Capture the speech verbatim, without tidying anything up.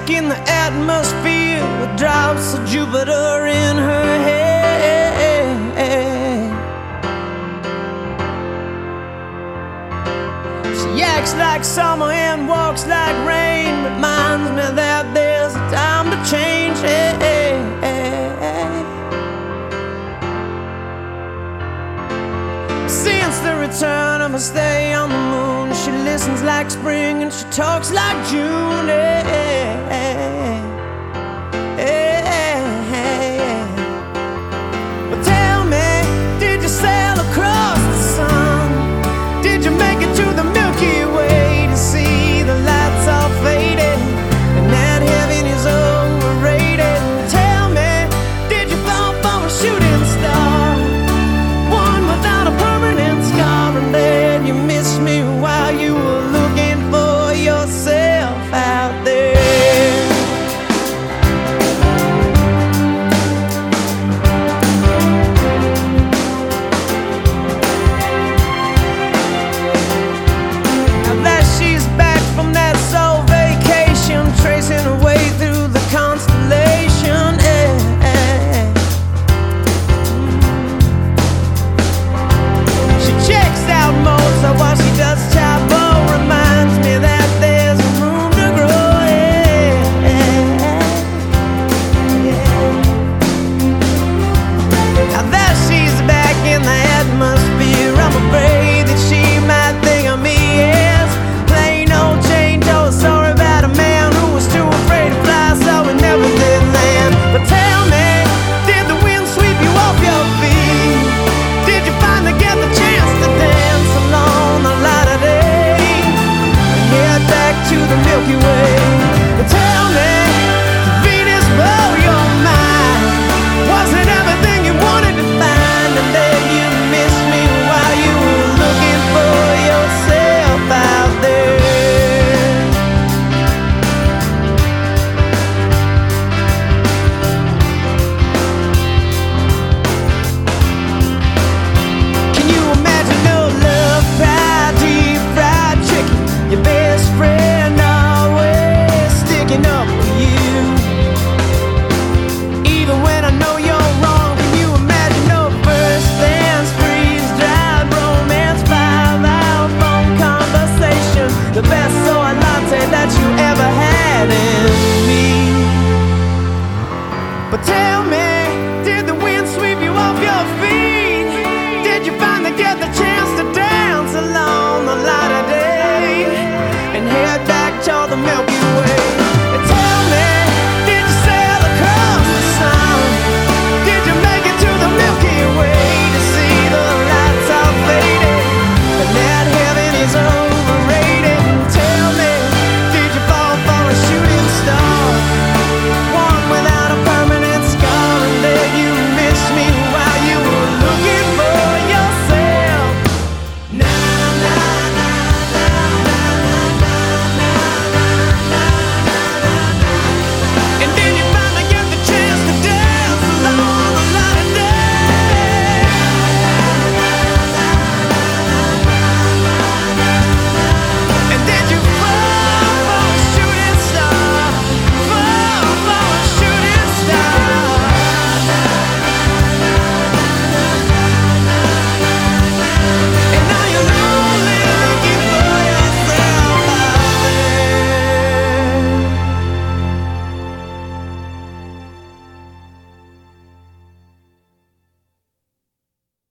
back in the atmosphere with drops of Jupiter in her head. She acts like summer and walks like rain, reminds me that there's a time to change. Since the return of her stay on the moon, she listens like spring and she talks like June. But tell me, did you sail across the sun? Did you make it to the Milky Way to see the lights all faded and that heaven is overrated? Tell me, did you fall for a shooting star, one without a permanent scar, and then you missed me while you were looking for yourself out there? Tracing her way through the constellation, eh, eh. She checks out Mozart while she does Chavo. Reminds me that there's room to grow, eh, eh, yeah. Now that she's back in the atmosphere, I'm afraid that she might think of me as plain old Jane Doe. Sorry about a man too afraid to fly, so we never did land. But tell me, did the wind sweep you off your feet? Did you finally get the chance to dance along the light of day and head back to the Milky Way? But tell me, did Venus blow your mind? Was it everything you wanted to find, and then you missed me while you were looking for yourself out there? Your best friend always sticking up for you, even when I know you're wrong. Can you imagine no first dance, freeze-dried romance, five-hour phone conversation, the best soy latte that you ever had in me? But tell me,